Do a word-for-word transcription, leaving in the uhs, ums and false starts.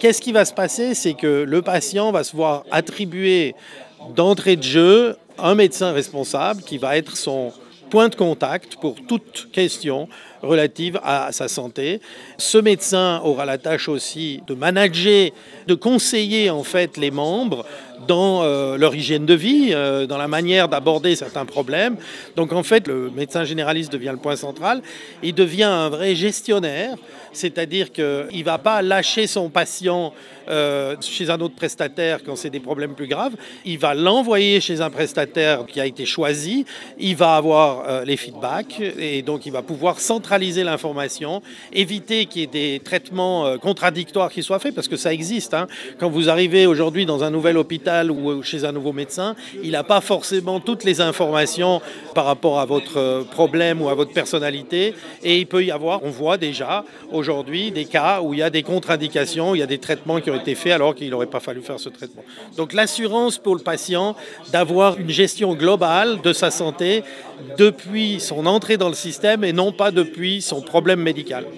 qu'est-ce qui va se passer? C'est que le patient va se voir attribuer d'entrée de jeu un médecin responsable qui va être son point de contact pour toute question relative à sa santé. Ce médecin aura la tâche aussi de manager, de conseiller en fait les membres dans euh, leur hygiène de vie, euh, dans la manière d'aborder certains problèmes. Donc en fait, le médecin généraliste devient le point central. Il devient un vrai gestionnaire, c'est-à-dire qu'il ne va pas lâcher son patient euh, chez un autre prestataire quand c'est des problèmes plus graves. Il va l'envoyer chez un prestataire qui a été choisi. Il va avoir euh, les feedbacks et donc il va pouvoir centraliser l'information, éviter qu'il y ait des traitements euh, contradictoires qui soient faits, parce que ça existe. Hein. Quand vous arrivez aujourd'hui dans un nouvel hôpital ou chez un nouveau médecin, il n'a pas forcément toutes les informations par rapport à votre problème ou à votre personnalité. Et il peut y avoir, on voit déjà aujourd'hui des cas où il y a des contre-indications, où il y a des traitements qui ont été faits alors qu'il n'aurait pas fallu faire ce traitement. Donc l'assurance pour le patient d'avoir une gestion globale de sa santé depuis son entrée dans le système et non pas depuis son problème médical.